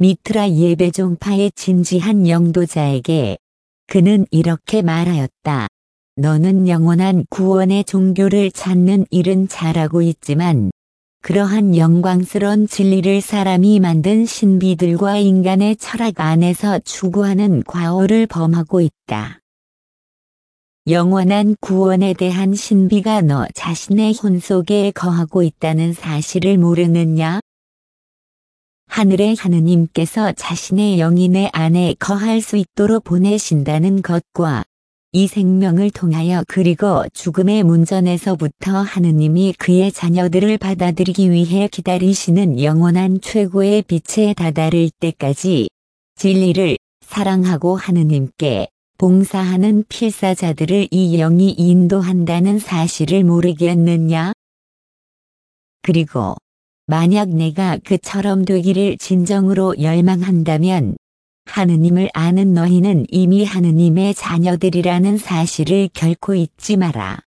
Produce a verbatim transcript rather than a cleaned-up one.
미트라 예배종파의 진지한 영도자에게 그는 이렇게 말하였다. 너는 영원한 구원의 종교를 찾는 일은 잘하고 있지만 그러한 영광스러운 진리를 사람이 만든 신비들과 인간의 철학 안에서 추구하는 과오를 범하고 있다. 영원한 구원에 대한 신비가 너 자신의 혼 속에 거하고 있다는 사실을 모르느냐? 하늘의 하느님께서 자신의 영이 내 안에 거할 수 있도록 보내신다는 것과 이 생명을 통하여 그리고 죽음의 문전에서부터 하느님이 그의 자녀들을 받아들이기 위해 기다리시는 영원한 최고의 빛에 다다를 때까지 진리를 사랑하고 하느님께 봉사하는 필사자들을 이 영이 인도한다는 사실을 모르겠느냐? 그리고 만약 내가 그처럼 되기를 진정으로 열망한다면 하느님을 아는 너희는 이미 하느님의 자녀들이라는 사실을 결코 잊지 마라.